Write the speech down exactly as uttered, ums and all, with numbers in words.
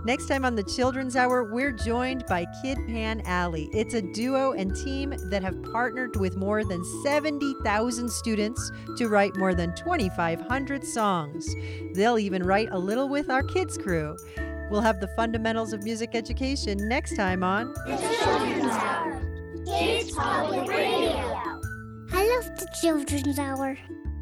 Next time on the Children's Hour, we're joined by Kid Pan Alley. It's a duo and team that have partnered with more than seventy thousand students to write more than twenty-five hundred songs. They'll even write a little with our kids crew. We'll have the fundamentals of music education next time on The Children's Hour, Kids Public Radio. I love the Children's Hour.